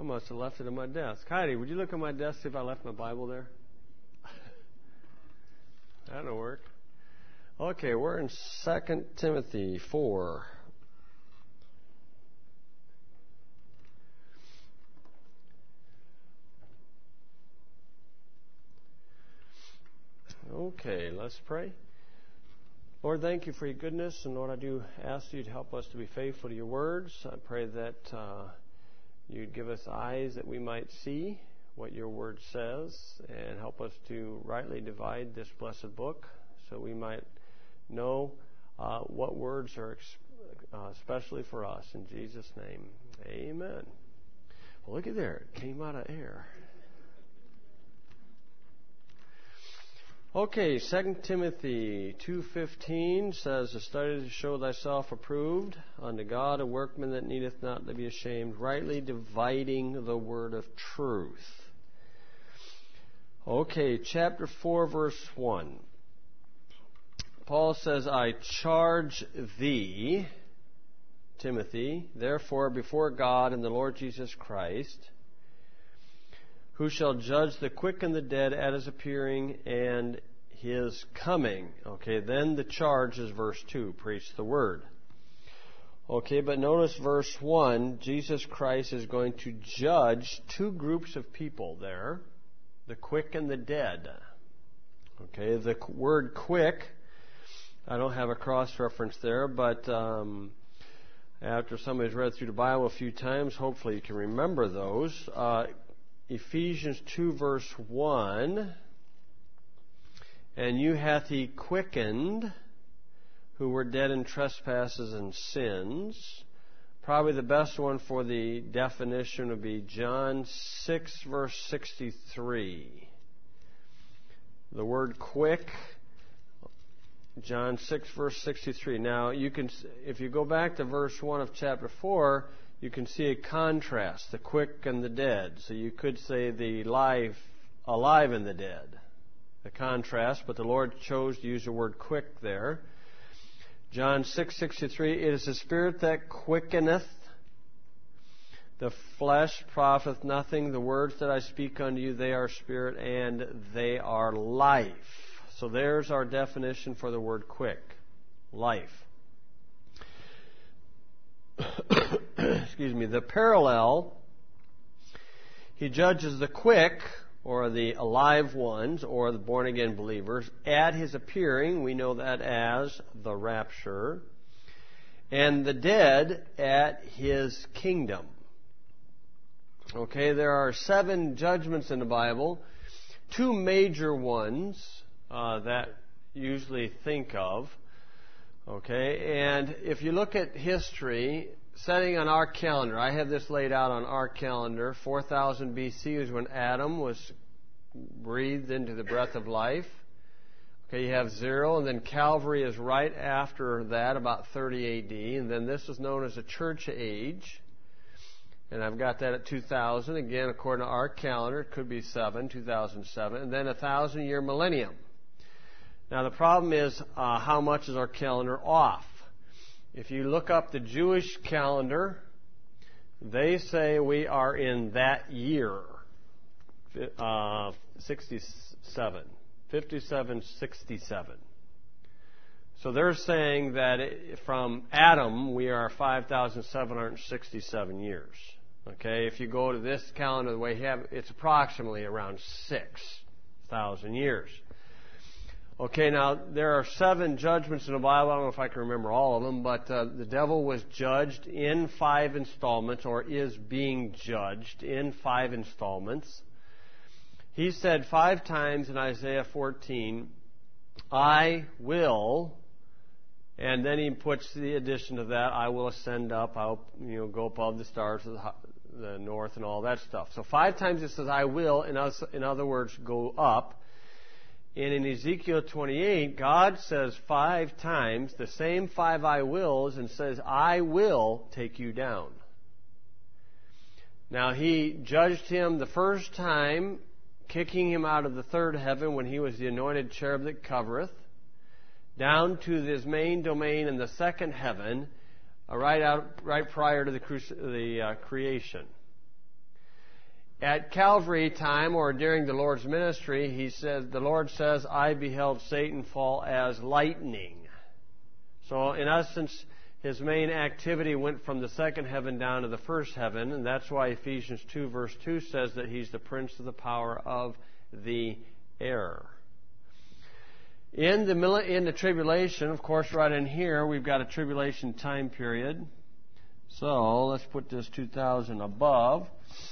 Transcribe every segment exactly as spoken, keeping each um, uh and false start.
I must have left it at my desk. Heidi, would you look at my desk, see if I left my Bible there? That'll work. Okay, we're in Second Timothy four. Okay, let's pray. Lord, thank you for your goodness, and Lord, I do ask you to help us to be faithful to your words. I pray that uh, you'd give us eyes that we might see what your word says, and help us to rightly divide this blessed book so we might know uh, what words are ex- uh, especially for us. In Jesus' name, amen. Well, look at there. It came out of air. Okay, Second Timothy two fifteen says, "A study to show thyself approved unto God, a workman that needeth not to be ashamed, rightly dividing the word of truth." Okay, chapter four, verse one. Paul says, "I charge thee, Timothy, therefore before God and the Lord Jesus Christ, who shall judge the quick and the dead at his appearing and his coming." Okay, then the charge is verse two, preach the word. Okay, but notice verse one, Jesus Christ is going to judge two groups of people there, the quick and the dead. Okay, the word quick, I don't have a cross-reference there, but um, after somebody's read through the Bible a few times, hopefully you can remember those. Uh, Ephesians two, verse one, "And you hath he quickened, who were dead in trespasses and sins." Probably the best one for the definition would be John six, verse sixty-three. The word quick, John six, verse sixty-three. Now, you can, if you go back to verse one of chapter four, you can see a contrast, the quick and the dead. So you could say the life, alive and the dead, the contrast, but the Lord chose to use the word quick there. John six sixty-three, "It is the Spirit that quickeneth, the flesh profiteth nothing. The words that I speak unto you, they are spirit and they are life." So there's our definition for the word quick, life. Excuse me. The parallel, he judges the quick, or the alive ones, or the born-again believers, at his appearing. We know that as the rapture. And the dead at his kingdom. Okay, there are seven judgments in the Bible. Two major ones uh, that usually think of. Okay, and if you look at history, setting on our calendar, I have this laid out on our calendar. four thousand B C is when Adam was breathed into the breath of life. Okay, you have zero, and then Calvary is right after that, about thirty A D, and then this is known as the church age. And I've got that at two thousand. Again, according to our calendar, it could be seven, two thousand seven, and then a thousand-year millennium. Now, the problem is, uh, how much is our calendar off? If you look up the Jewish calendar, they say we are in that year, uh, sixty-seven, fifty-seven sixty-seven. So they're saying that it, from Adam, we are five thousand seven hundred sixty-seven years. Okay, if you go to this calendar the way you have, it's approximately around six thousand years. Okay, now there are seven judgments in the Bible. I don't know if I can remember all of them, but uh, the devil was judged in five installments, or is being judged in five installments. He said five times in Isaiah fourteen, "I will," and then he puts the addition to that, "I will ascend up, I'll you know go above the stars of the, the north," and all that stuff. So five times it says "I will," in other, in other words, go up. And in Ezekiel twenty-eight, God says five times the same five "I wills" and says, "I will take you down." Now, he judged him the first time, kicking him out of the third heaven when he was the anointed cherub that covereth, down to his main domain in the second heaven, uh, right out, right prior to the, cru- the uh, creation. At Calvary time, or during the Lord's ministry, he says, the Lord says, I beheld Satan fall as lightning. So, in essence, his main activity went from the second heaven down to the first heaven, and that's why Ephesians two verse two says that he's the prince of the power of the air. In the, in the tribulation, of course, right in here, we've got a tribulation time period. So, let's put this two thousand above.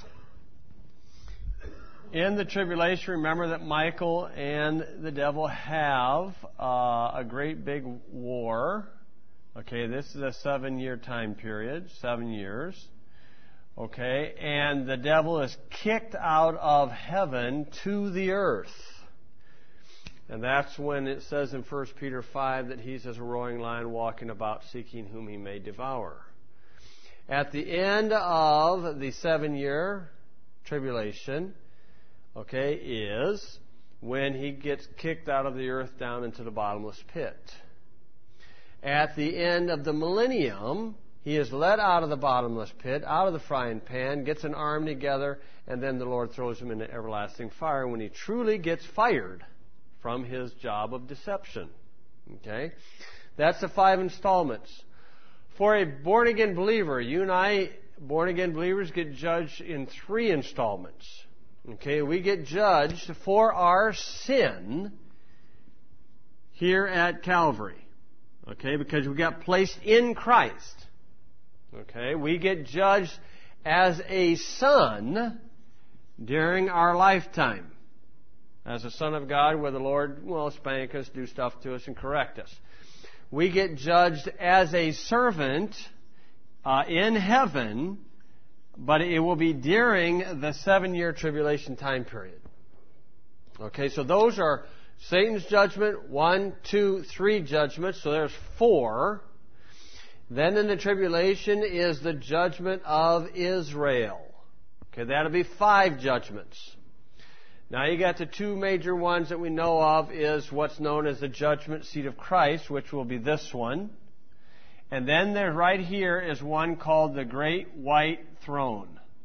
In the tribulation, remember that Michael and the devil have uh, a great big war. Okay, this is a seven-year time period, seven years. Okay, and the devil is kicked out of heaven to the earth. And that's when it says in First Peter five that he's as a roaring lion walking about seeking whom he may devour. At the end of the seven-year tribulation, okay, is when he gets kicked out of the earth down into the bottomless pit. At the end of the millennium, he is let out of the bottomless pit, out of the frying pan, gets an army together, and then the Lord throws him into everlasting fire when he truly gets fired from his job of deception. Okay? That's the five installments. For a born-again believer, you and I, born-again believers, get judged in three installments. Okay, we get judged for our sin here at Calvary. Okay, because we got placed in Christ. Okay, we get judged as a son during our lifetime. As a son of God, where the Lord will spank us, do stuff to us, and correct us. We get judged as a servant uh, in heaven, but it will be during the seven-year tribulation time period. Okay, so those are Satan's judgment, one, two, three judgments, so there's four. Then in the tribulation is the judgment of Israel. Okay, that'll be five judgments. Now you got the two major ones that we know of is what's known as the judgment seat of Christ, which will be this one. And then there, right here is one called the Great White Throne.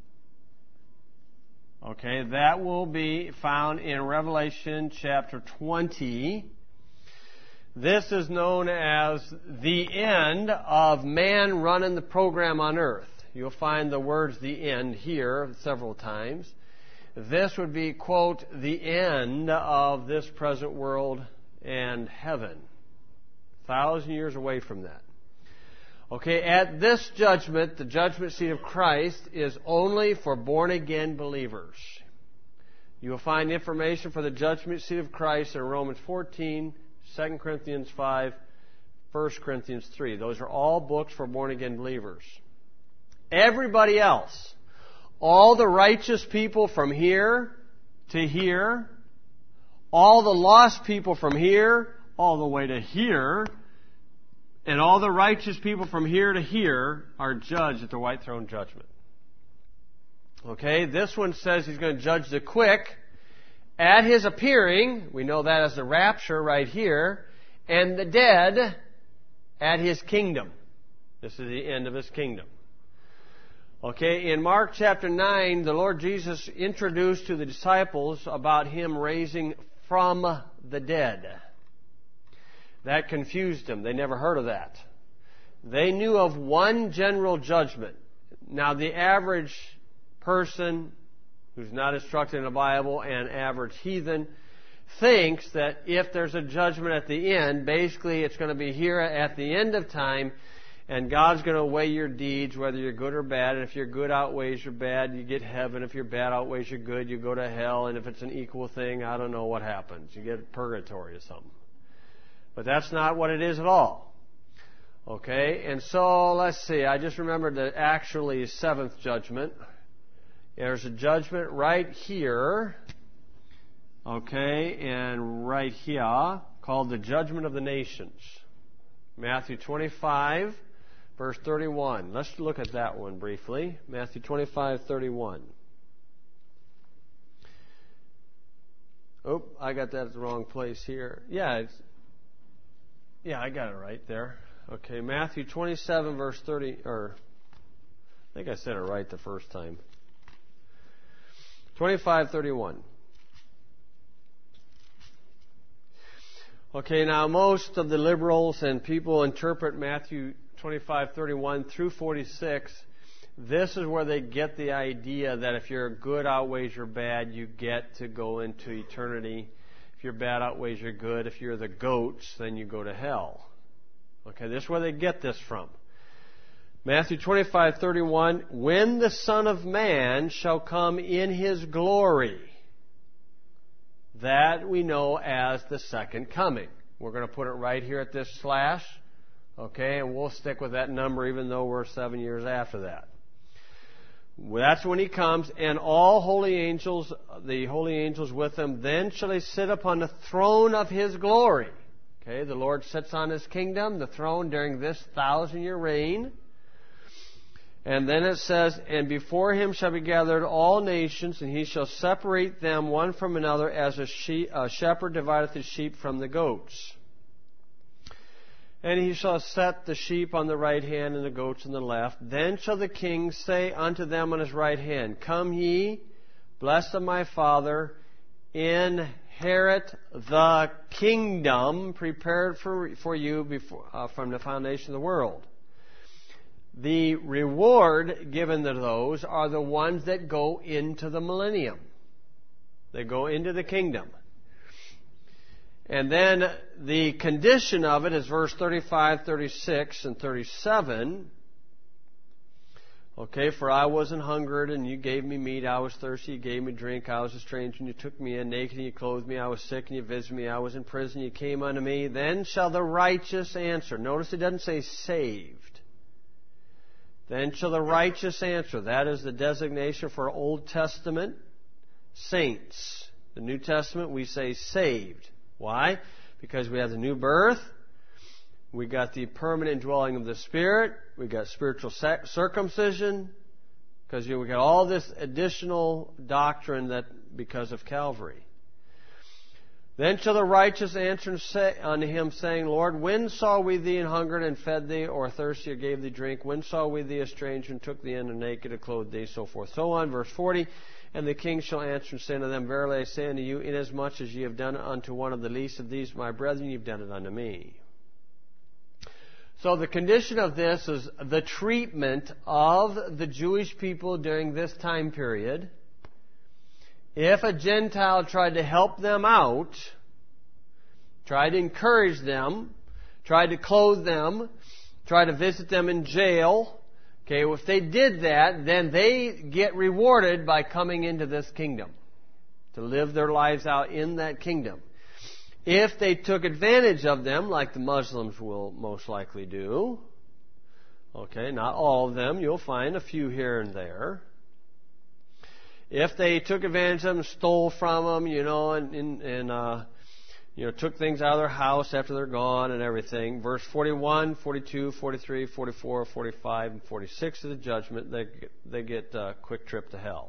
Okay, that will be found in Revelation chapter twenty. This is known as the end of man running the program on earth. You'll find the words the end here several times. This would be, quote, the end of this present world and heaven. A thousand years away from that. Okay, at this judgment, the judgment seat of Christ is only for born-again believers. You will find information for the judgment seat of Christ in Romans fourteen, Second Corinthians five, First Corinthians three. Those are all books for born-again believers. Everybody else, all the righteous people from here to here, all the lost people from here, all the way to here, and all the righteous people from here to here are judged at the white throne judgment. Okay, this one says he's going to judge the quick at his appearing. We know that as the rapture right here. And the dead at his kingdom. This is the end of his kingdom. Okay, in Mark chapter nine, the Lord Jesus introduced to the disciples about him raising from the dead. That confused them. They never heard of that. They knew of one general judgment. Now, the average person who's not instructed in the Bible and average heathen thinks that if there's a judgment at the end, basically it's going to be here at the end of time, and God's going to weigh your deeds, whether you're good or bad. And if your good outweighs your bad, you get heaven. If your bad outweighs your good, you go to hell. And if it's an equal thing, I don't know what happens. You get purgatory or something. But that's not what it is at all. Okay, and so let's see. I just remembered the actually seventh judgment. There's a judgment right here. Okay, and right here called the judgment of the nations. Matthew twenty-five, verse thirty-one. Let's look at that one briefly. Matthew twenty-five, thirty-one. Oh, I got that at the wrong place here. Yeah, it's, yeah, I got it right there. Okay, Matthew twenty-seven, verse thirty, or I think I said it right the first time. twenty-five thirty-one. Okay, now most of the liberals and people interpret Matthew twenty-five thirty-one through forty-six. This is where they get the idea that if your good outweighs your bad, you get to go into eternity. If your bad outweighs your good, if you're the goats, then you go to hell. Okay, this is where they get this from. Matthew twenty-five thirty-one, when the Son of Man shall come in His glory. That we know as the second coming. We're going to put it right here at this slash. Okay, and we'll stick with that number even though we're seven years after that. That's when He comes, and all holy angels, the holy angels with Him, then shall He sit upon the throne of His glory. Okay, the Lord sits on His kingdom, the throne, during this thousand-year reign. And then it says, and before Him shall be gathered all nations, and He shall separate them one from another, as a, sheep, a shepherd divideth the sheep from the goats. And He shall set the sheep on the right hand and the goats on the left. Then shall the King say unto them on His right hand, Come ye, blessed of my Father, inherit the kingdom prepared for, for you before, uh, from the foundation of the world. The reward given to those are the ones that go into the millennium. They go into the kingdom. And then the condition of it is verse thirty-five, thirty-six, and thirty-seven. Okay, for I was an hungered, and you gave me meat. I was thirsty, you gave me drink. I was a stranger, and you took me in. Naked, and you clothed me. I was sick, and you visited me. I was in prison, you came unto me. Then shall the righteous answer. Notice it doesn't say saved. Then shall the righteous answer. That is the designation for Old Testament saints. The New Testament, we say saved. Why? Because we have the new birth. We got the permanent dwelling of the Spirit. We got spiritual circumcision. Because you know, we got all this additional doctrine that because of Calvary. Then shall the righteous answer unto him, saying, Lord, when saw we thee an hungered and fed thee, or thirsty and gave thee drink? When saw we thee a stranger and took thee in, and naked and clothed thee? So forth. So on. Verse forty. And the King shall answer and say unto them, Verily I say unto you, inasmuch as ye have done it unto one of the least of these my brethren, ye have done it unto me. So the condition of this is the treatment of the Jewish people during this time period. If a Gentile tried to help them out, tried to encourage them, tried to clothe them, tried to visit them in jail, okay, if they did that, then they get rewarded by coming into this kingdom, to live their lives out in that kingdom. If they took advantage of them, like the Muslims will most likely do, okay, not all of them, you'll find a few here and there. If they took advantage of them, stole from them, you know, and, and, and uh, you know, took things out of their house after they're gone and everything. Verse forty-one, forty-two, forty-three, forty-four, forty-five, and forty-six of the judgment, they get, they get a quick trip to hell.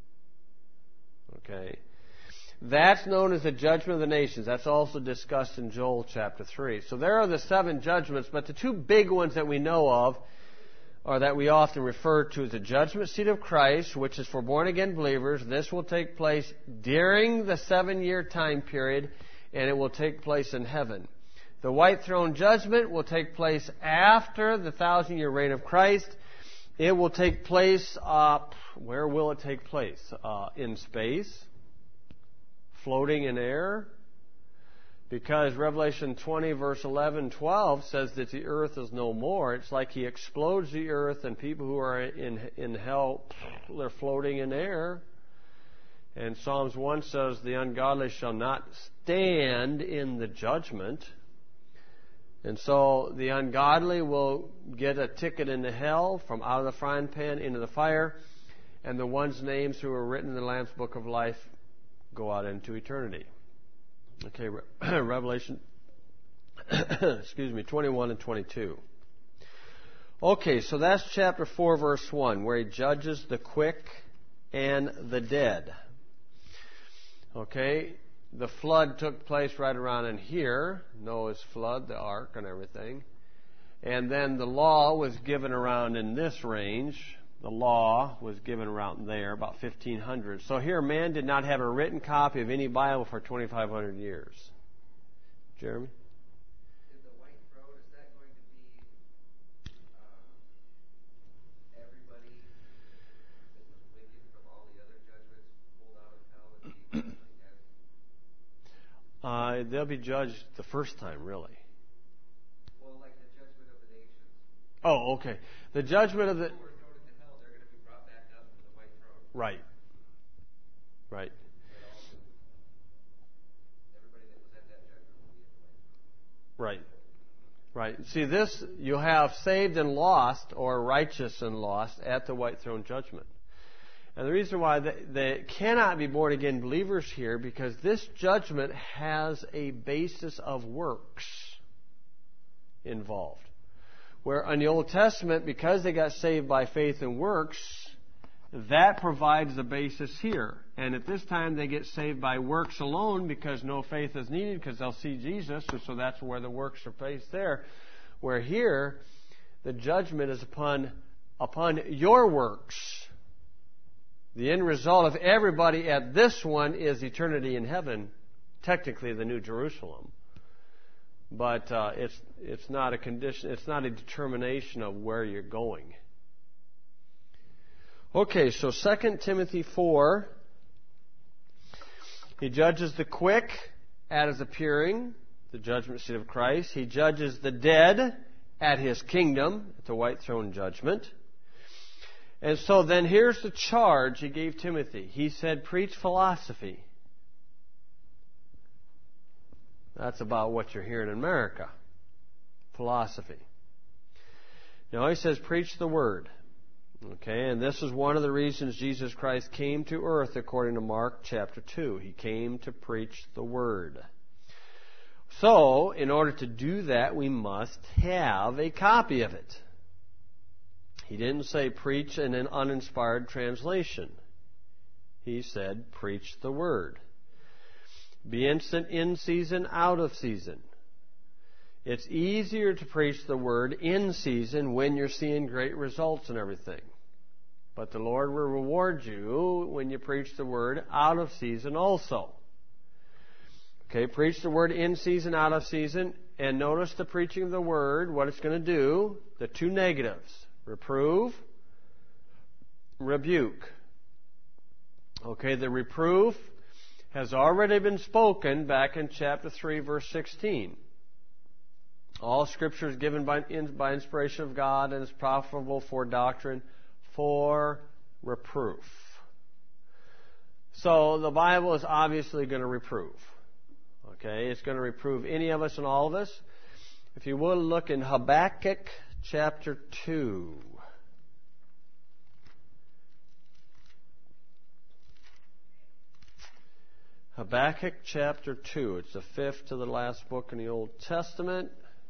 Okay. That's known as the judgment of the nations. That's also discussed in Joel chapter three. So there are the seven judgments, but the two big ones that we know of, or that we often refer to as the judgment seat of Christ, which is for born-again believers. This will take place during the seven-year time period, and it will take place in heaven. The white throne judgment will take place after the thousand-year reign of Christ. It will take place, uh, where will it take place? Uh, in space, floating in air. Because Revelation twenty, verse eleven, twelve says that the earth is no more. It's like He explodes the earth, and people who are in in hell, they're floating in air. And Psalms one says, the ungodly shall not stand in the judgment. And so the ungodly will get a ticket into hell, from out of the frying pan into the fire. And the ones' names who are written in the Lamb's Book of Life go out into eternity. Okay, Revelation, excuse me, twenty-one and twenty-two. Okay, so that's chapter four, verse one, where He judges the quick and the dead. Okay, the flood took place right around in here, Noah's flood, the ark and everything. And then the law was given around in this range, the law was given around there, about fifteen hundred. So here, man did not have a written copy of any Bible for twenty-five hundred years. Jeremy? Is the white throne, is that going to be uh, everybody that was wicked from all the other judgments pulled out of hell and be Uh, again? they'll be judged the first time, really. Well, like the judgment of the nations. Oh, okay. The judgment of the... Who were thrown into hell, they're going to be brought back up to the white throne. Right. Right. And all the, everybody that was at that judgment will be in the white throne. Right. Right. See, this, you have saved and lost, or righteous and lost, at the white throne judgment. And the reason why they, they cannot be born again believers here, because this judgment has a basis of works involved. Where in the Old Testament, because they got saved by faith and works, that provides the basis here. And at this time, they get saved by works alone because no faith is needed, because they'll see Jesus, and so that's where the works are placed there. Where here, the judgment is upon upon your works. The end result of everybody at this one is eternity in heaven, technically the New Jerusalem. But uh, it's it's not a condition. It's not a determination of where you're going. Okay, so Second Timothy four. He judges the quick at his appearing, the judgment seat of Christ. He judges the dead at his kingdom, at the white throne judgment. And so then here's the charge he gave Timothy. He said, preach philosophy. That's about what you're hearing in America. Philosophy. Now he says, preach the word. Okay, and this is one of the reasons Jesus Christ came to earth according to Mark chapter two. He came to preach the word. So, in order to do that, we must have a copy of it. He didn't say preach in an uninspired translation. He said preach the word. Be instant in season, out of season. It's easier to preach the word in season when you're seeing great results and everything. But the Lord will reward you when you preach the word out of season also. Okay, preach the word in season, out of season. And notice the preaching of the word, what it's going to do, the two negatives. Reprove, rebuke. Okay, the reproof has already been spoken back in chapter three, verse sixteen. All Scripture is given by, by inspiration of God and is profitable for doctrine, for reproof. So the Bible is obviously going to reprove. Okay, it's going to reprove any of us and all of us. If you will, look in Habakkuk chapter two. Habakkuk chapter two. It's the fifth to the last book in the Old Testament.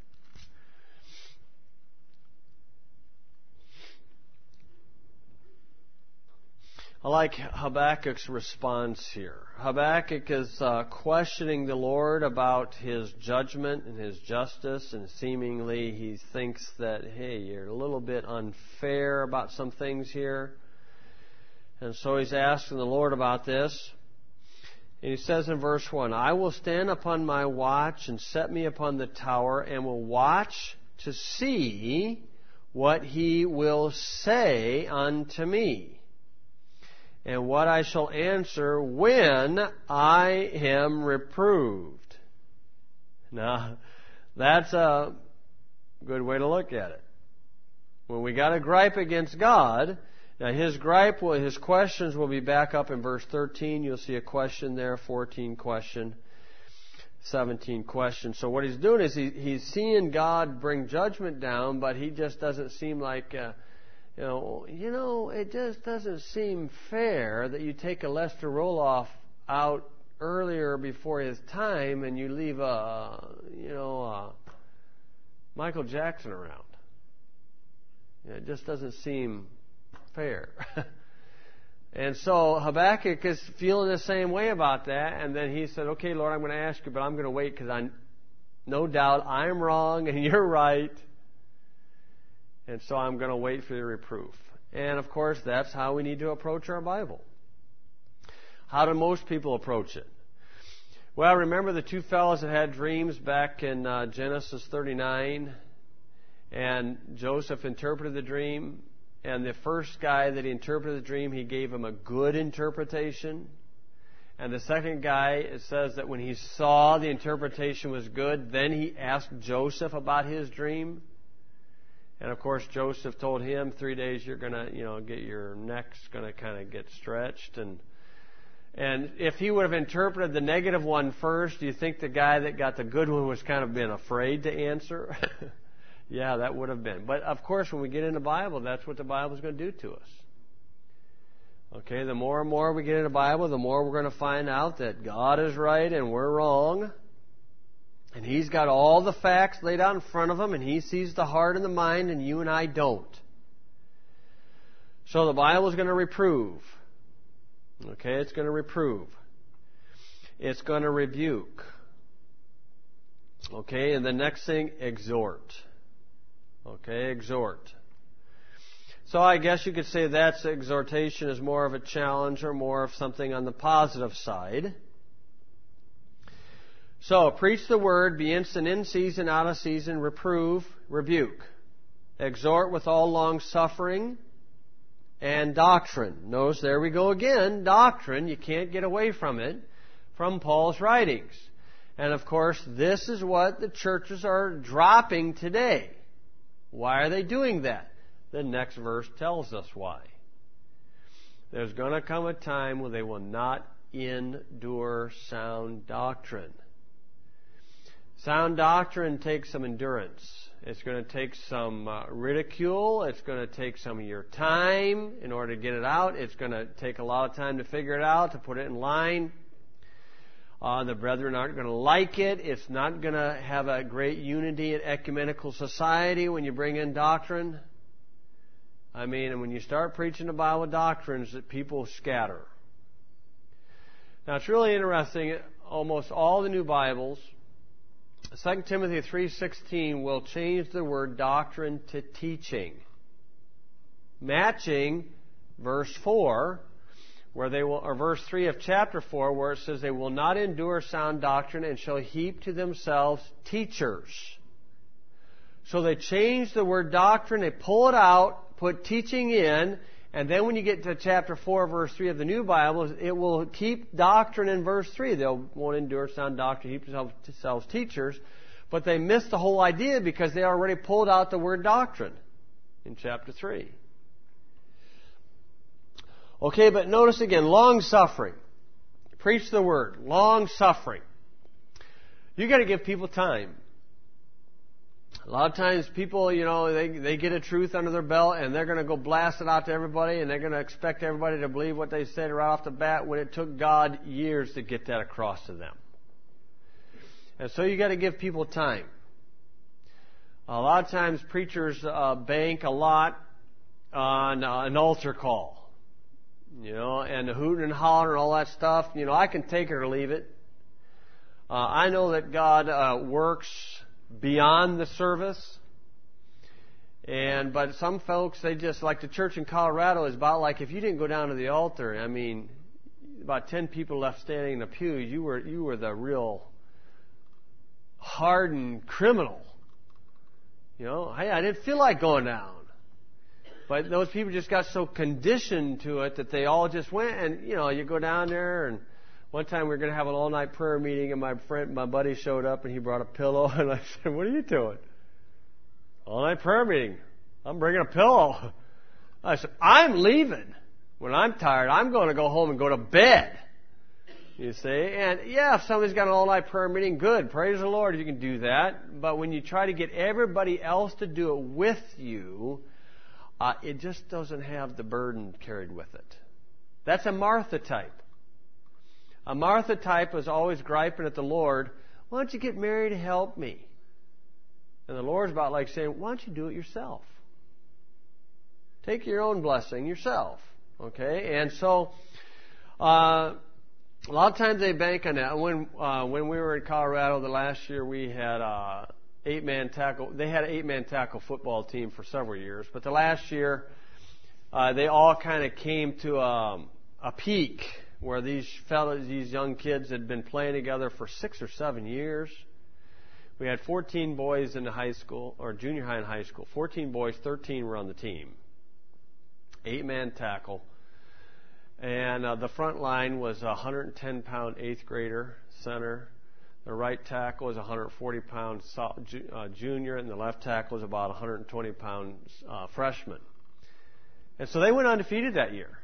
I like Habakkuk's response here. Habakkuk is uh, questioning the Lord about His judgment and His justice, and seemingly he thinks that, hey, you're a little bit unfair about some things here. And so he's asking the Lord about this. And he says in verse one, I will stand upon my watch and set me upon the tower, and will watch to see what He will say unto me, and what I shall answer when I am reproved. Now, that's a good way to look at it. When we got a gripe against God, now His gripe, will, His questions will be back up in verse thirteen. You'll see a question there, fourteen question, seventeen question. So what He's doing is he, He's seeing God bring judgment down, but He just doesn't seem like... Uh, You know, you know, it just doesn't seem fair that you take a Lester Roloff out earlier before his time and you leave a, you know, a Michael Jackson around. You know, it just doesn't seem fair. And so Habakkuk is feeling the same way about that. And then he said, okay, Lord, I'm going to ask you, but I'm going to wait because I, no doubt I'm wrong and you're right. And so I'm going to wait for the reproof. And, of course, that's how we need to approach our Bible. How do most people approach it? Well, remember the two fellows that had dreams back in uh, Genesis thirty-nine? And Joseph interpreted the dream. And the first guy that he interpreted the dream, he gave him a good interpretation. And the second guy, it says that when he saw the interpretation was good, then he asked Joseph about his dream. And of course, Joseph told him, three days you're going to, you know, get your neck's going to kind of get stretched. And and if he would have interpreted the negative one first, do you think the guy that got the good one was kind of been afraid to answer? Yeah, that would have been. But of course, when we get in the Bible, that's what the Bible is going to do to us. Okay, the more and more we get in the Bible, the more we're going to find out that God is right and we're wrong. And He's got all the facts laid out in front of Him, and He sees the heart and the mind, and you and I don't. So the Bible is going to reprove. Okay, it's going to reprove. It's going to rebuke. Okay, and the next thing, exhort. Okay, exhort. So I guess you could say that's exhortation is more of a challenge or more of something on the positive side. So, preach the word, be instant in season, out of season, reprove, rebuke. Exhort with all long suffering and doctrine. Notice there we go again, doctrine. You can't get away from it from Paul's writings. And of course, this is what the churches are dropping today. Why are they doing that? The next verse tells us why. There's going to come a time when they will not endure sound doctrine. Sound doctrine takes some endurance. It's going to take some uh, ridicule. It's going to take some of your time in order to get it out. It's going to take a lot of time to figure it out, to put it in line. Uh, the brethren aren't going to like it. It's not going to have a great unity in ecumenical society when you bring in doctrine. I mean, and when you start preaching the Bible doctrines, that people scatter. Now, it's really interesting. Almost all the new Bibles, Second Timothy three sixteen, will change the word doctrine to teaching, matching verse four, where they will, or verse three of chapter four, where it says they will not endure sound doctrine and shall heap to themselves teachers. So they change the word doctrine, they pull it out, put teaching in, and then when you get to chapter four, verse three of the New Bible, it will keep doctrine in verse three. They won't endure sound doctrine, heap themselves teachers. But they missed the whole idea because they already pulled out the word doctrine in chapter three. Okay, but notice again, long-suffering. Preach the word, long-suffering. You've got to give people time. A lot of times people, you know, they they get a truth under their belt and they're going to go blast it out to everybody and they're going to expect everybody to believe what they said right off the bat when it took God years to get that across to them. And so you got to give people time. A lot of times preachers uh, bank a lot on uh, an altar call, you know, and the hooting and hollering and all that stuff. You know, I can take it or leave it. Uh, I know that God uh, works beyond the service. And but some folks, they just, like the church in Colorado is about like if you didn't go down to the altar, I mean, about ten people left standing in the pew, you were you were the real hardened criminal. You know, hey, I didn't feel like going down. But those people just got so conditioned to it that they all just went, and you know, you go down there. And one time we were going to have an all-night prayer meeting, and my friend, my buddy showed up, and he brought a pillow, and I said, "What are you doing?" "All-night prayer meeting. I'm bringing a pillow." I said, "I'm leaving. When I'm tired, I'm going to go home and go to bed." You see? And yeah, if somebody's got an all-night prayer meeting, good. Praise the Lord, you can do that. But when you try to get everybody else to do it with you, uh, it just doesn't have the burden carried with it. That's a Martha type. A Martha type is always griping at the Lord, "Why don't you get Mary to help me?" And the Lord's about like saying, "Why don't you do it yourself? Take your own blessing yourself." Okay? And so, uh, a lot of times they bank on that. When uh, when we were in Colorado the last year, we had uh, eight-man tackle. They had an eight-man tackle football team for several years. But the last year, uh, they all kind of came to a, a peak where these fellas, these young kids had been playing together for six or seven years. We had fourteen boys in the high school, or junior high and high school. fourteen boys, thirteen were on the team. Eight-man tackle. And uh, the front line was a one hundred ten pound eighth grader center. The right tackle was a one hundred forty pound uh, junior, and the left tackle was about a one hundred twenty pound uh, freshman. And so they went undefeated that year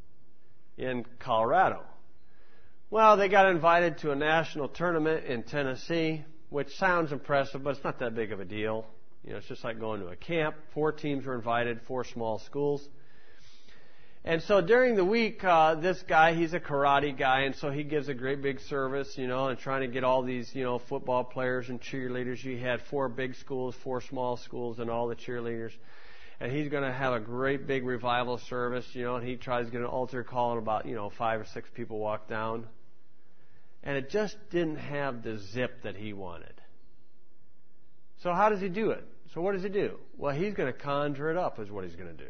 in Colorado. Well, they got invited to a national tournament in Tennessee, which sounds impressive, but it's not that big of a deal. You know, it's just like going to a camp. Four teams were invited, four small schools. And so during the week, uh, this guy, he's a karate guy, and so he gives a great big service, you know, and trying to get all these, you know, football players and cheerleaders. You had four big schools, four small schools, and all the cheerleaders. And he's going to have a great big revival service, you know, and he tries to get an altar call, and about, you know, five or six people walk down. And it just didn't have the zip that he wanted. So how does he do it? So what does he do? Well, he's going to conjure it up is what he's going to do.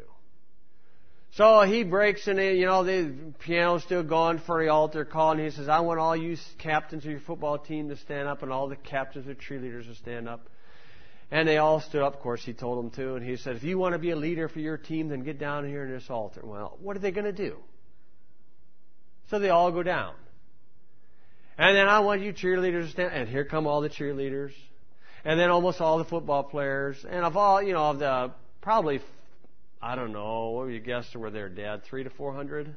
So he breaks in, you know, the piano's still going for the altar call, and he says, I want all you captains of your football team to stand up and all the captains of cheerleaders to stand up. And they all stood up. Of course, he told them to. And he said, if you want to be a leader for your team, then get down here in this altar. Well, what are they going to do? So they all go down. And then I want you cheerleaders to stand. And here come all the cheerleaders. And then almost all the football players. And of all, you know, of the probably, I don't know, what were you guessing were there, Dad? Three to four hundred?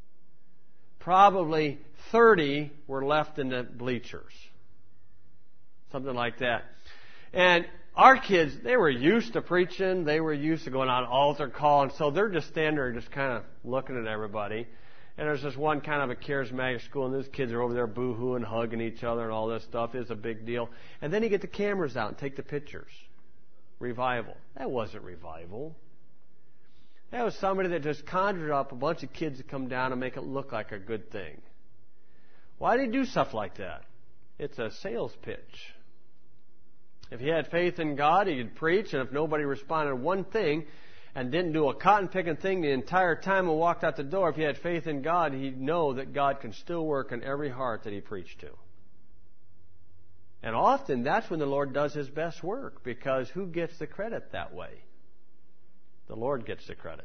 Probably thirty were left in the bleachers. Something like that. And our kids, they were used to preaching. They were used to going on altar call. And so they're just standing there just kind of looking at everybody. And there's this one kind of a charismatic school, and those kids are over there boo-hooing, hugging each other and all this stuff. It's a big deal. And then you get the cameras out and take the pictures. Revival. That wasn't revival. That was somebody that just conjured up a bunch of kids to come down and make it look like a good thing. Why did he do stuff like that? It's a sales pitch. If he had faith in God, he could preach, and if nobody responded one thing and didn't do a cotton-picking thing the entire time and walked out the door, if he had faith in God, he'd know that God can still work in every heart that he preached to. And often, that's when the Lord does his best work, because who gets the credit that way? The Lord gets the credit.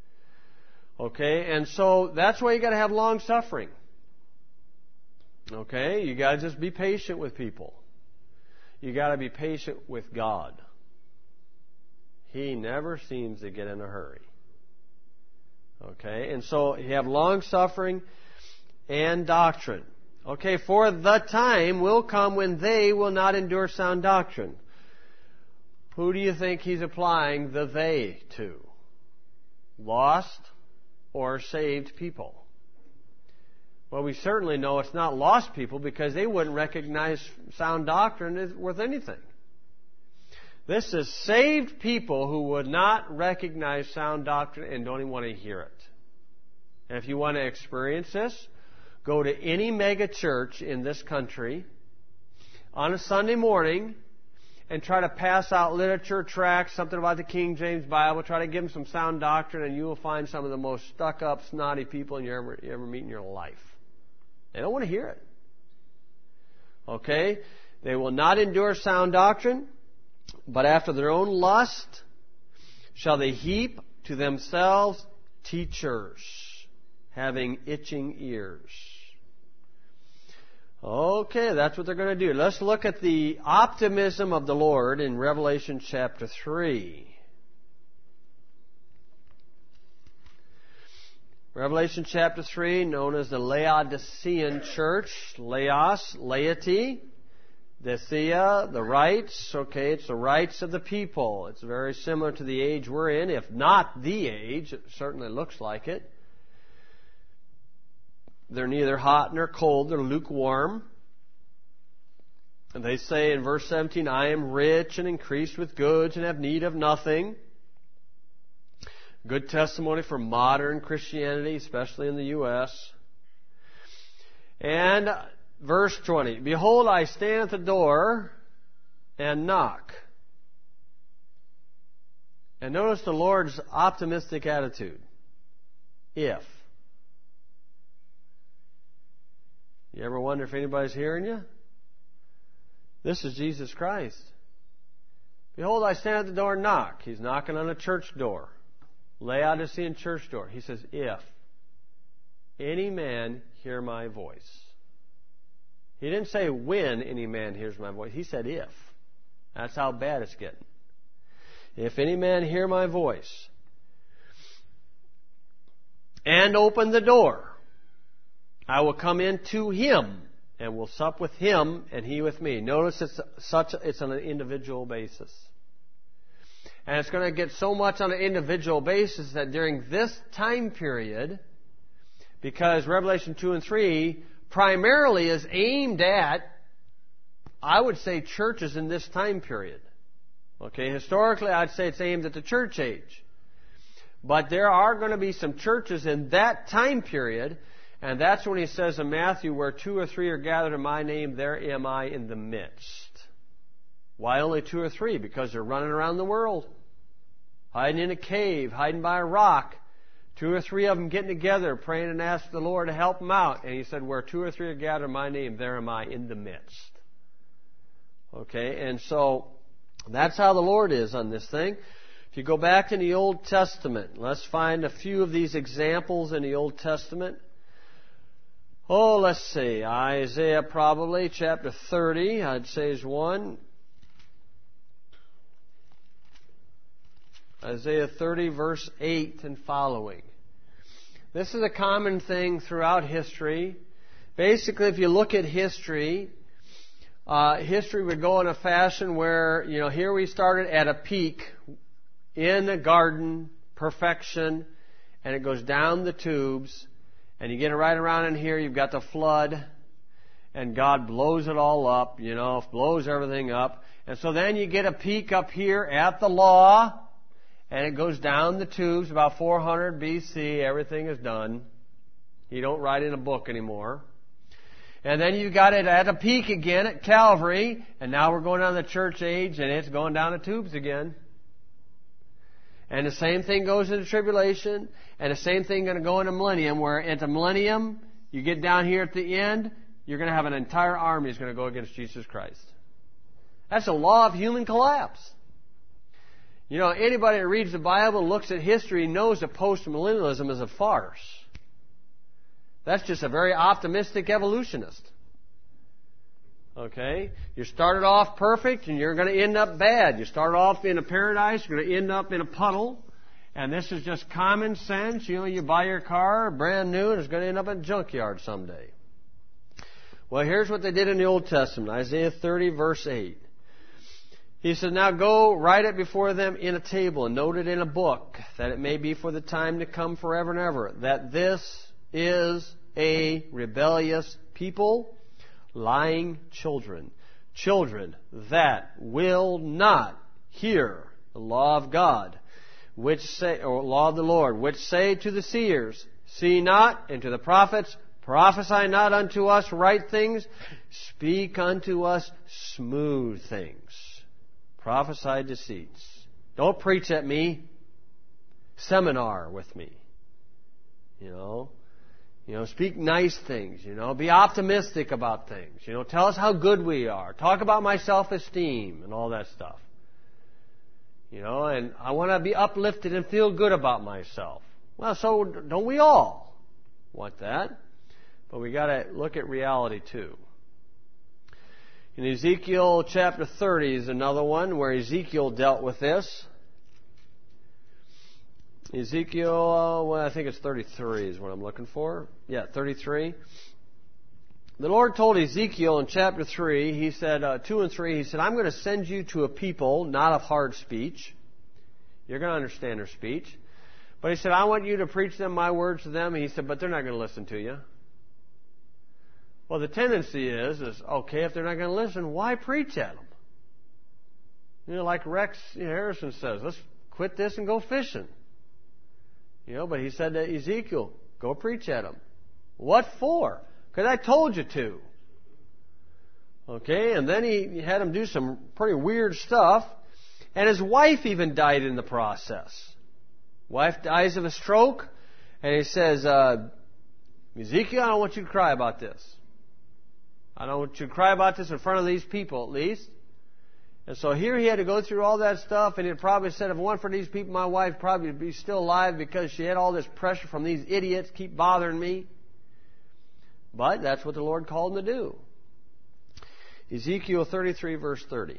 Okay, and so that's why you got to have long suffering. Okay, you got to just be patient with people. You got to be patient with God. He never seems to get in a hurry. Okay, and so you have long suffering and doctrine. Okay, for the time will come when they will not endure sound doctrine. Who do you think he's applying the they to? Lost or saved people? Well, we certainly know it's not lost people, because they wouldn't recognize sound doctrine as worth anything. This is saved people who would not recognize sound doctrine and don't even want to hear it. And if you want to experience this, go to any mega church in this country on a Sunday morning and try to pass out literature tracts, something about the King James Bible, try to give them some sound doctrine, and you will find some of the most stuck-up, snotty people you ever, you ever meet in your life. They don't want to hear it. Okay? They will not endure sound doctrine, but after their own lust shall they heap to themselves teachers, having itching ears. Okay, that's what they're going to do. Let's look at the optimism of the Lord in Revelation chapter three. Revelation chapter three, known as the Laodicean church. Laos, laity. Dithea, the rights. Okay, it's the rights of the people. It's very similar to the age we're in, if not the age. It certainly looks like it. They're neither hot nor cold. They're lukewarm. And they say in verse seventeen, I am rich and increased with goods and have need of nothing. Good testimony for modern Christianity, especially in the U S And verse twenty, behold, I stand at the door and knock. And notice the Lord's optimistic attitude. If. You ever wonder if anybody's hearing you? This is Jesus Christ. Behold, I stand at the door and knock. He's knocking on a church door. Laodicean church door. He says, if any man hear my voice. He didn't say when any man hears my voice. He said if. That's how bad it's getting. If any man hear my voice and open the door, I will come in to him and will sup with him and he with me. Notice it's such it's on an individual basis. And it's going to get so much on an individual basis that during this time period, because Revelation two and three primarily is aimed at, I would say, churches in this time period. Okay, historically I'd say it's aimed at the church age. But there are going to be some churches in that time period, and that's when he says in Matthew, where two or three are gathered in my name, there am I in the midst. Why only two or three? Because they're running around the world. Hiding in a cave, hiding by a rock. Two or three of them getting together, praying and asking the Lord to help them out. And he said, where two or three are gathered in my name, there am I in the midst. Okay, and so that's how the Lord is on this thing. If you go back in the Old Testament, let's find a few of these examples in the Old Testament. Oh, let's see. Isaiah probably, chapter thirty, I'd say is one. Isaiah thirty, verse eight and following. This is a common thing throughout history. Basically, if you look at history, uh, history would go in a fashion where, you know, here we started at a peak in a garden, perfection, and it goes down the tubes, and you get it right around in here, you've got the flood, and God blows it all up, you know, blows everything up. And so then you get a peak up here at the law, and it goes down the tubes, about four hundred B C, everything is done. You don't write in a book anymore. And then you got it at a peak again at Calvary, and now we're going down the church age, and it's going down the tubes again. And the same thing goes into tribulation, and the same thing going to go into millennium, where at the millennium, you get down here at the end, you're going to have an entire army that's going to go against Jesus Christ. That's a law of human collapse. You know, anybody that reads the Bible and looks at history knows that postmillennialism is a farce. That's just a very optimistic evolutionist. Okay? You started off perfect and you're going to end up bad. You started off in a paradise, you're going to end up in a puddle. And this is just common sense. You know, you buy your car brand new and it's going to end up in a junkyard someday. Well, here's what they did in the Old Testament. Isaiah thirty, verse eight. He said, now go, write it before them in a table and note it in a book, that it may be for the time to come forever and ever, that this is a rebellious people, lying children, children that will not hear the law of God, which say, or law of the Lord, which say to the seers, see not, and to the prophets, prophesy not unto us right things, speak unto us smooth things. Prophesy deceits. Don't preach at me. Seminar with me. You know. You know, speak nice things. You know, be optimistic about things. You know, tell us how good we are. Talk about my self-esteem and all that stuff. You know, and I want to be uplifted and feel good about myself. Well, so don't we all want that? But we got to look at reality too. In Ezekiel chapter thirty is another one where Ezekiel dealt with this. Ezekiel, well, I think it's thirty-three is what I'm looking for. Yeah, thirty-three. The Lord told Ezekiel in chapter three, he said, uh, two and three, he said, I'm going to send you to a people not of hard speech. You're going to understand their speech. But he said, I want you to preach them my words to them. And he said, but they're not going to listen to you. Well, the tendency is, is okay, if they're not going to listen, why preach at them? You know, like Rex Harrison says, let's quit this and go fishing. You know, but he said to Ezekiel, go preach at them. What for? Because I told you to. Okay, and then he had him do some pretty weird stuff. And his wife even died in the process. Wife dies of a stroke. And he says, uh, Ezekiel, I don't want you to cry about this. I don't want you to cry about this in front of these people, at least. And so here he had to go through all that stuff, and he probably said, if it weren't for these people, my wife probably would be still alive because she had all this pressure from these idiots, keep bothering me. But that's what the Lord called him to do. Ezekiel thirty-three, verse thirty.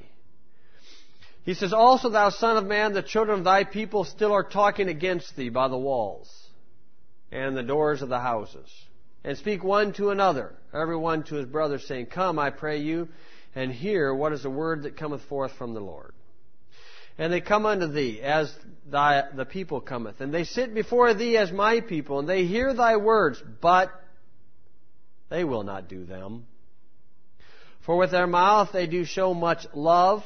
He says, also, thou son of man, the children of thy people still are talking against thee by the walls and the doors of the houses. And speak one to another, every one to his brother, saying, come, I pray you, and hear what is the word that cometh forth from the Lord. And they come unto thee as thy, the people cometh, and they sit before thee as my people, and they hear thy words, but they will not do them. For with their mouth they do show much love,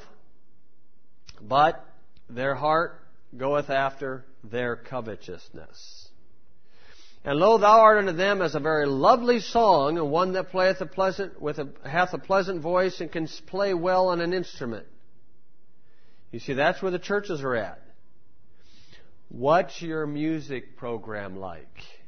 but their heart goeth after their covetousness. And lo, thou art unto them as a very lovely song, and one that playeth a pleasant, with a, hath a pleasant voice, and can play well on an instrument. You see, that's where the churches are at. What's your music program like?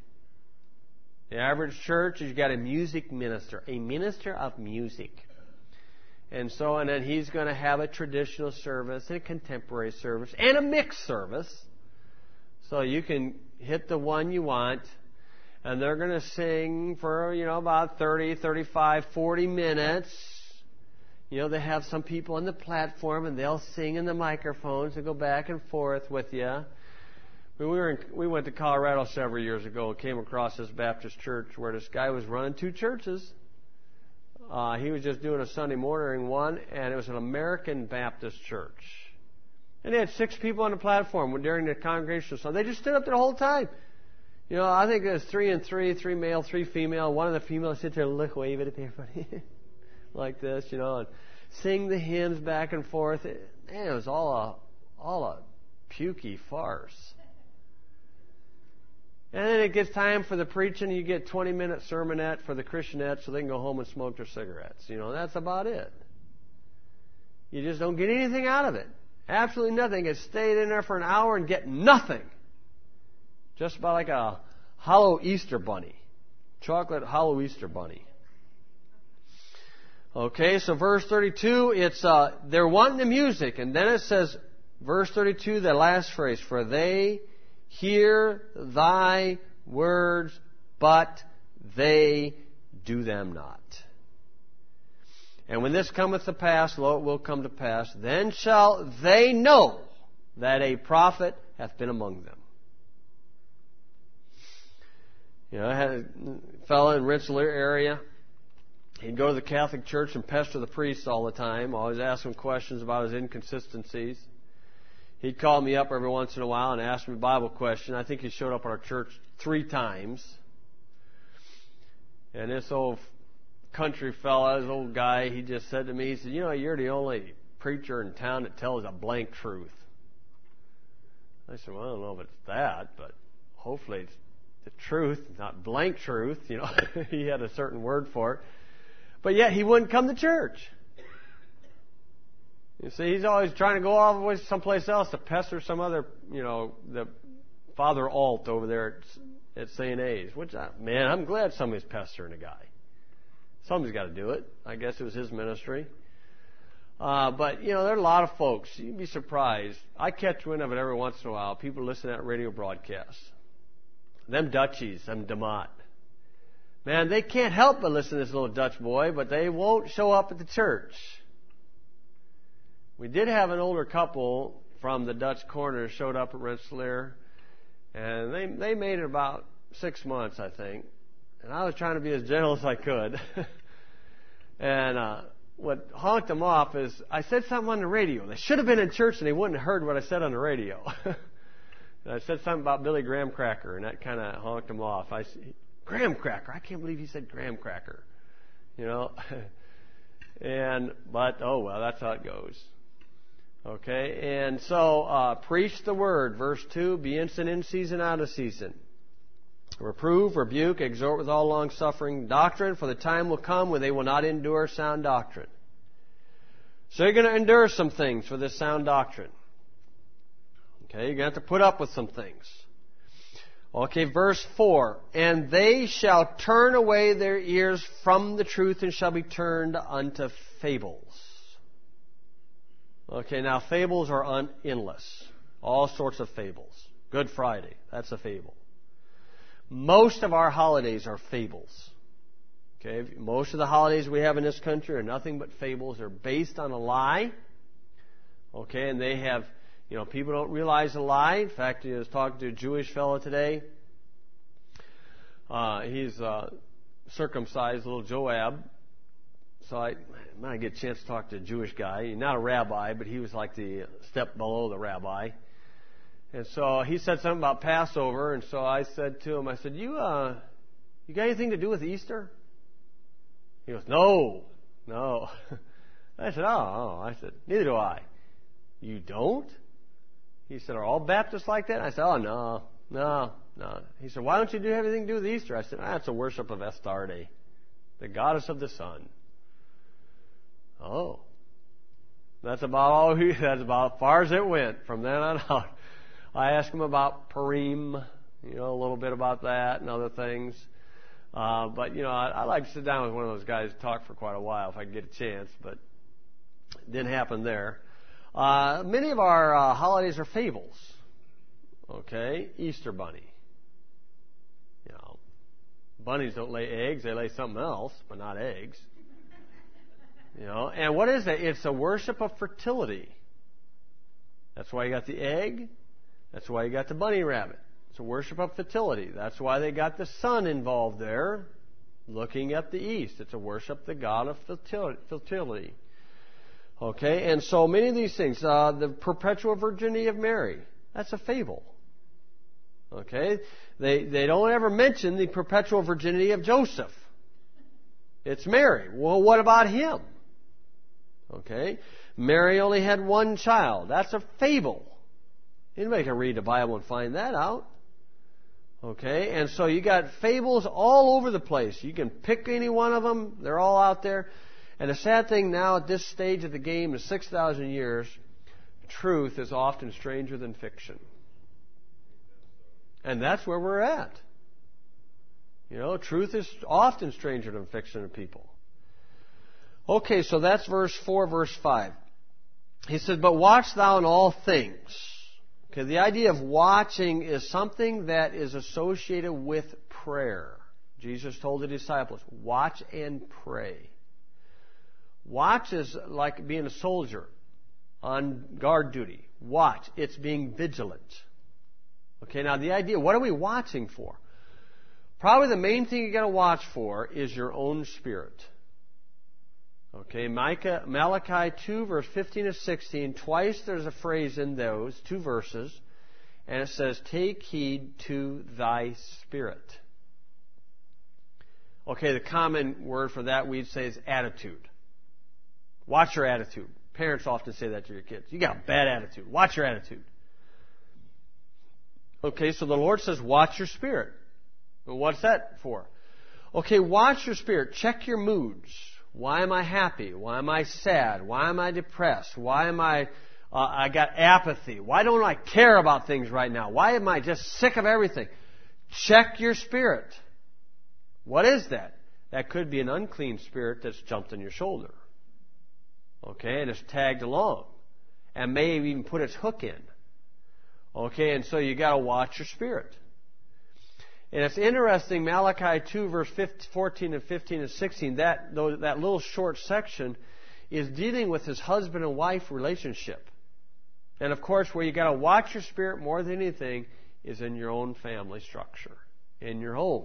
The average church, you've got a music minister, a minister of music. And so, and then he's going to have a traditional service and a contemporary service and a mixed service. So you can hit the one you want, and they're going to sing for, you know, about thirty, thirty-five, forty minutes. You know, they have some people on the platform, and they'll sing in the microphones and go back and forth with you. We were in, we went to Colorado several years ago, came across this Baptist church where this guy was running two churches. Uh, he was just doing a Sunday morning one, and it was an American Baptist church. And they had six people on the platform during the congregational song. They just stood up there the whole time. You know, I think it was three and three, three male, three female. One of the females sit there and look, wave at everybody like this, you know, and sing the hymns back and forth. It, man, it was all a, all a pukey farce. And then it gets time for the preaching. You get twenty-minute sermonette for the Christianettes so they can go home and smoke their cigarettes. You know, that's about it. You just don't get anything out of it. Absolutely nothing. You stayed in there for an hour and get nothing. Just about like a hollow Easter bunny. Chocolate hollow Easter bunny. Okay, so verse thirty-two, it's uh, they're wanting the music. And then it says, verse thirty-two, the last phrase, for they hear thy words, but they do them not. And when this cometh to pass, lo, it will come to pass, then shall they know that a prophet hath been among them. You know, I had a fellow in Rensselaer area. He'd go to the Catholic Church and pester the priests all the time, always ask him questions about his inconsistencies. He'd call me up every once in a while and ask me a Bible question. I think he showed up at our church three times. And this old country fella, this old guy, he just said to me, he said, you know, you're the only preacher in town that tells a blank truth. I said, well, I don't know if it's that, but hopefully it's the truth, not blank truth. You know, he had a certain word for it. But yet he wouldn't come to church. You see, he's always trying to go off someplace else to pester some other, you know, the Father Alt over there at, at Saint A's. Which, I, man, I'm glad somebody's pestering a guy. Somebody's got to do it. I guess it was his ministry. Uh, but, you know, there are a lot of folks. You'd be surprised. I catch wind of it every once in a while. People listen to that radio broadcast. Them Dutchies, them Demott. Man, they can't help but listen to this little Dutch boy, but they won't show up at the church. We did have an older couple from the Dutch corner showed up at Rensselaer, and they they made it about six months, I think. And I was trying to be as gentle as I could. and uh, what honked them off is I said something on the radio. They should have been in church, and they wouldn't have heard what I said on the radio. and I said something about Billy Graham Cracker, and that kind of honked them off. I said, Graham Cracker. I can't believe he said Graham Cracker. You know. and but oh well, that's how it goes. Okay, and so uh, preach the word. Verse two, be instant in season, out of season. Reprove, rebuke, exhort with all long suffering, doctrine, for the time will come when they will not endure sound doctrine. So you're going to endure some things for this sound doctrine. Okay, you're going to have to put up with some things. Okay, verse four. And they shall turn away their ears from the truth and shall be turned unto fables. Okay, now fables are un- endless. All sorts of fables. Good Friday, that's a fable. Most of our holidays are fables. Okay, most of the holidays we have in this country are nothing but fables. They're based on a lie. Okay, and they have, you know, people don't realize the lie. In fact, I was talking to a Jewish fellow today. Uh, he's uh, circumcised, little Joab. So I, I get a chance to talk to a Jewish guy. He's not a rabbi, but he was like the step below the rabbi. And so he said something about Passover, and so I said to him, I said, you, uh, you got anything to do with Easter? He goes, no, no. I said, oh, oh. I said, neither do I. You don't? He said, are all Baptists like that? I said, oh, no, no, no. He said, why don't you do anything to do with Easter? I said, ah, it's a worship of Astarte, the goddess of the sun. Oh. That's about all he, that's about as far as it went from then on out. I asked him about Purim, you know, a little bit about that and other things. Uh, but, you know, I, I like to sit down with one of those guys and talk for quite a while if I can get a chance, but it didn't happen there. Uh, many of our uh, holidays are fables. Okay? Easter bunny. You know, bunnies don't lay eggs, they lay something else, but not eggs. You know, and what is it? It's a worship of fertility. That's why you got the egg. That's why you got the bunny rabbit. It's a worship of fertility. That's why they got the sun involved there, looking at the east. It's a worship of the god of fertility. Okay, and so many of these things. Uh, the perpetual virginity of Mary. That's a fable. Okay, they they don't ever mention the perpetual virginity of Joseph. It's Mary. Well, what about him? Okay, Mary only had one child. That's a fable. Anybody can read the Bible and find that out. Okay, and so you got fables all over the place. You can pick any one of them. They're all out there. And the sad thing now at this stage of the game is six thousand years, truth is often stranger than fiction. And that's where we're at. You know, truth is often stranger than fiction to people. Okay, so that's verse four, verse five. He said, but watch thou in all things. Okay, the idea of watching is something that is associated with prayer. Jesus told the disciples, watch and pray. Watch is like being a soldier on guard duty. Watch. It's being vigilant. Okay, now the idea, what are we watching for? Probably the main thing you got to watch for is your own spirit. Okay, Micah, Malachi two, verse fifteen and sixteen, twice there's a phrase in those two verses, and it says, take heed to thy spirit. Okay, the common word for that we'd say is attitude. Watch your attitude. Parents often say that to your kids. You got a bad attitude. Watch your attitude. Okay, so the Lord says, watch your spirit. Well, what's that for? Okay, watch your spirit. Check your moods. Why am I happy? Why am I sad? Why am I depressed? Why am I, uh, I got apathy? Why don't I care about things right now? Why am I just sick of everything? Check your spirit. What is that? That could be an unclean spirit that's jumped on your shoulder. Okay, and it's tagged along. And may even put its hook in. Okay, and so you got to watch your spirit. And it's interesting, Malachi two, verse fourteen and fifteen and sixteen, that, that little short section is dealing with his husband and wife relationship. And of course, where you got to watch your spirit more than anything is in your own family structure, in your home.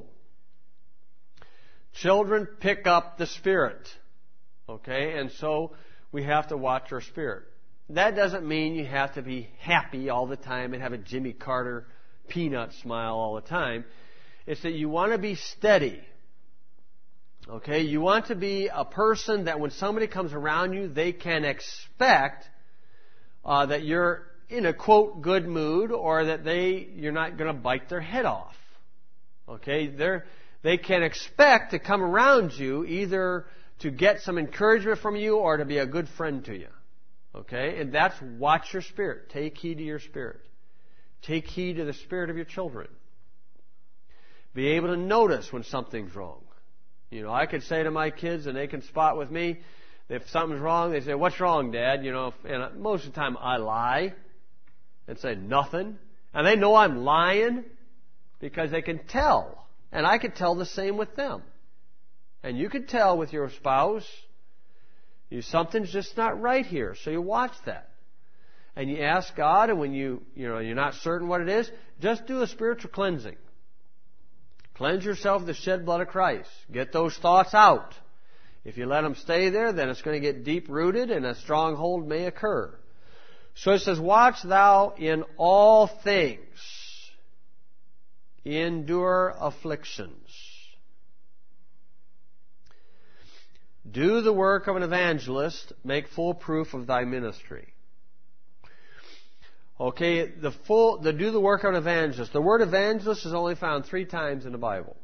Children pick up the spirit. Okay, and so we have to watch our spirit. That doesn't mean you have to be happy all the time and have a Jimmy Carter peanut smile all the time. It's that you want to be steady. Okay? You want to be a person that when somebody comes around you, they can expect uh, that you're in a, quote, good mood, or that they you're not going to bite their head off. Okay? They're, they can expect to come around you either to get some encouragement from you or to be a good friend to you. Okay? And that's watch your spirit. Take heed to your spirit. Take heed to the spirit of your children. Be able to notice when something's wrong. You know, I could say to my kids, and they can spot with me, if something's wrong, they say, "What's wrong, Dad?" You know, and most of the time I lie and say nothing. And they know I'm lying because they can tell. And I can tell the same with them. And you can tell with your spouse, you something's just not right here. So you watch that. And you ask God, and when you, you know, you're not certain what it is, just do a spiritual cleansing. Cleanse yourself with the shed blood of Christ. Get those thoughts out. If you let them stay there, then it's going to get deep-rooted and a stronghold may occur. So it says, "Watch thou in all things. Endure afflictions. Do the work of an evangelist. Make full proof of thy ministry." Okay, the full, the do the work of an evangelist. The word evangelist is only found three times in the Bible.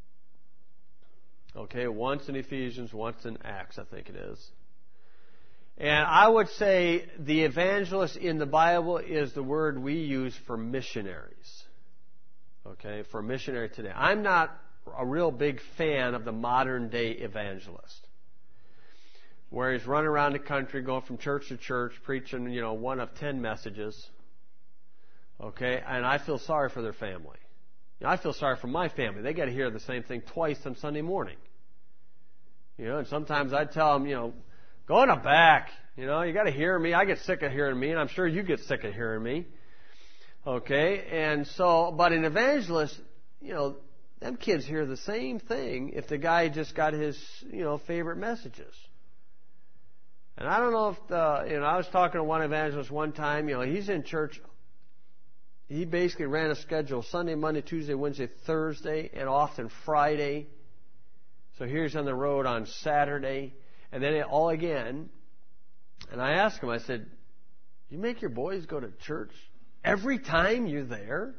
Okay, once in Ephesians, once in Acts, I think it is. And I would say the evangelist in the Bible is the word we use for missionaries. Okay, for missionary today. I'm not a real big fan of the modern day evangelist, where he's running around the country, going from church to church, preaching, you know, one of ten messages. Okay, and I feel sorry for their family. You know, I feel sorry for my family. They got to hear the same thing twice on Sunday morning. You know, and sometimes I tell them, you know, go in the back. You know, you got to hear me. I get sick of hearing me, and I'm sure you get sick of hearing me. Okay, and so, but an evangelist, you know, them kids hear the same thing if the guy just got his, you know, favorite messages. And I don't know if, the, you know, I was talking to one evangelist one time, you know, he's in church. He basically ran a schedule Sunday, Monday, Tuesday, Wednesday, Thursday, and often Friday. So here's on the road on Saturday. And then all again. And I asked him, I said, "You make your boys go to church every time you're there?"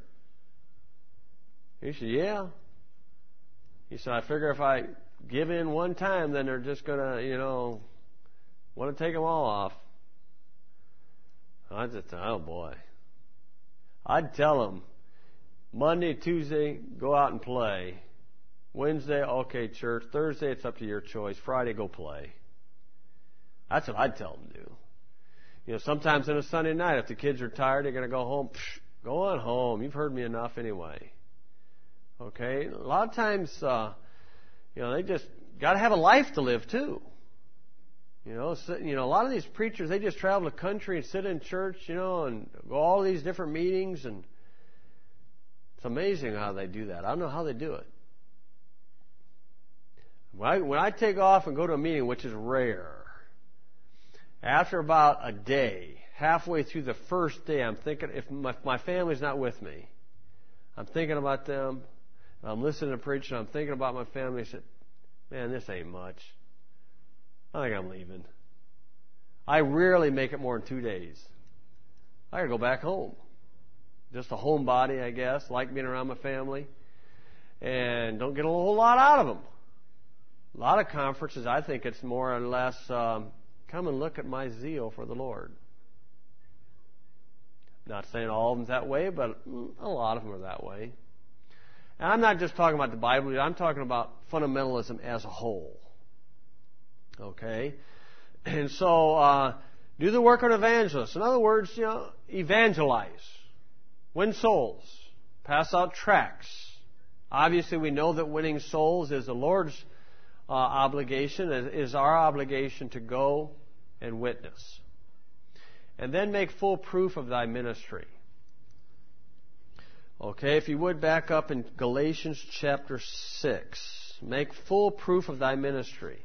He said, "Yeah." He said, "I figure if I give in one time, then they're just going to, you know, want to take them all off." I just thought, oh boy. I'd tell them, Monday, Tuesday, go out and play. Wednesday, okay, church. Thursday, it's up to your choice. Friday, go play. That's what I'd tell them to do. You know, sometimes on a Sunday night, if the kids are tired, they're going to go home. Psh, go on home. You've heard me enough anyway. Okay? A lot of times, uh, you know, they just got to have a life to live too. You know, so, you know, a lot of these preachers, they just travel the country and sit in church, you know, and go all these different meetings, and it's amazing how they do that. I don't know how they do it. When I, when I take off and go to a meeting, which is rare, after about a day, halfway through the first day, I'm thinking, if my, if my family's not with me, I'm thinking about them, I'm listening to preach, and I'm thinking about my family. I said, man, this ain't much. I think I'm leaving. I rarely make it more than two days. I gotta go back home. Just a homebody, I guess. Like being around my family. And don't get a whole lot out of them. A lot of conferences, I think it's more or less, um, come and look at my zeal for the Lord. Not saying all of them that way, but a lot of them are that way. And I'm not just talking about the Bible. I'm talking about fundamentalism as a whole. Okay? And so, uh, do the work of an evangelist. In other words, you know, evangelize. Win souls. Pass out tracts. Obviously, we know that winning souls is the Lord's uh, obligation, is, is our obligation to go and witness. And then make full proof of thy ministry. Okay, if you would back up in Galatians chapter six. Make full proof of thy ministry.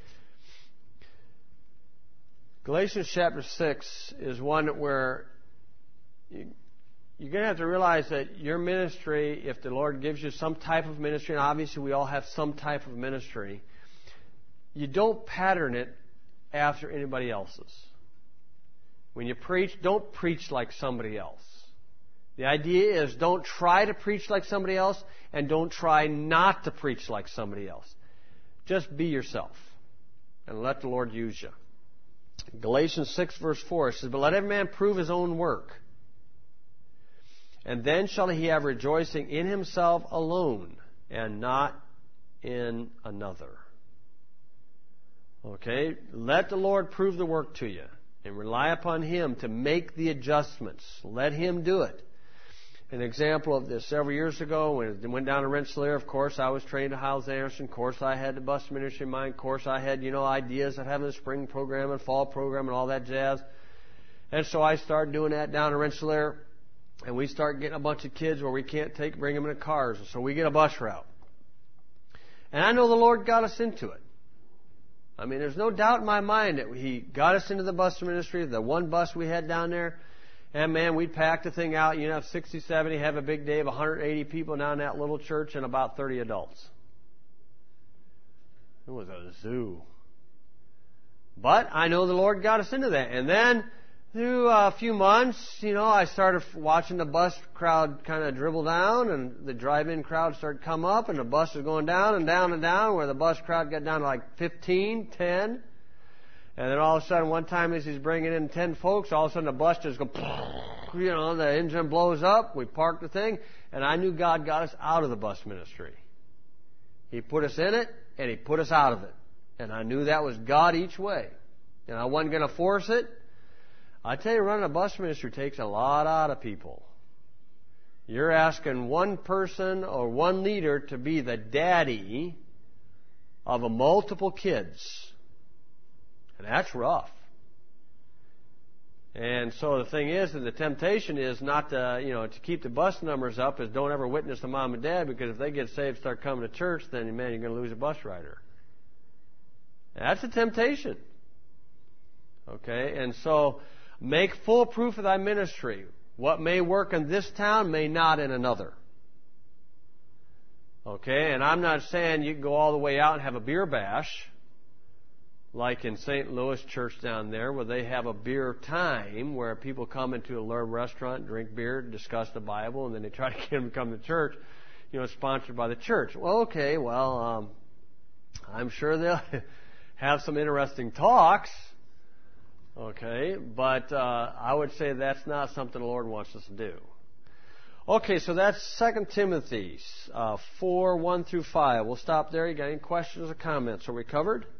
Galatians chapter six is one where you, you're going to have to realize that your ministry, if the Lord gives you some type of ministry, and obviously we all have some type of ministry, you don't pattern it after anybody else's. When you preach, don't preach like somebody else. The idea is don't try to preach like somebody else, and don't try not to preach like somebody else. Just be yourself and let the Lord use you. Galatians six verse four says, "But let every man prove his own work, and then shall he have rejoicing in himself alone, and not in another. Okay? Let the Lord prove the work to you and rely upon Him to make the adjustments. Let Him do it. An example of this, several years ago, when I went down to Rensselaer, of course, I was trained to Hyles Anderson. Of course, I had the bus ministry in mind. Of course, I had, you know, ideas of having a spring program and fall program and all that jazz. And so I started doing that down in Rensselaer. And we start getting a bunch of kids where we can't take, bring them in cars. So we get a bus route. And I know the Lord got us into it. I mean, there's no doubt in my mind that He got us into the bus ministry, the one bus we had down there. And man, we'd pack the thing out, you know, sixty, seventy, have a big day of one hundred eighty people down in that little church and about thirty adults. It was a zoo. But I know the Lord got us into that. And then through a few months, you know, I started watching the bus crowd kind of dribble down, and the drive-in crowd started to come up, and the bus was going down and down and down, where the bus crowd got down to like fifteen, ten. And then all of a sudden, one time as he's bringing in ten folks, all of a sudden the bus just goes, you know, the engine blows up. We parked the thing, and I knew God got us out of the bus ministry. He put us in it, and He put us out of it. And I knew that was God each way. And I wasn't going to force it. I tell you, running a bus ministry takes a lot out of people. You're asking one person or one leader to be the daddy of a multiple kids. And that's rough. And so the thing is, that the temptation is not to, you know, to keep the bus numbers up, is don't ever witness to mom and dad, because if they get saved, start coming to church, then man, you're going to lose a bus rider. That's a temptation. Okay, and so make full proof of thy ministry. What may work in this town may not in another. Okay, and I'm not saying you can go all the way out and have a beer bash, like in Saint Louis Church down there, where they have a beer time where people come into a little restaurant, drink beer, discuss the Bible, and then they try to get them to come to church, you know, sponsored by the church. Well, okay, well, um, I'm sure they'll have some interesting talks, okay, but uh, I would say that's not something the Lord wants us to do. Okay, so that's Second Timothy uh, four, one through five. We'll stop there. You got any questions or comments? Are we covered?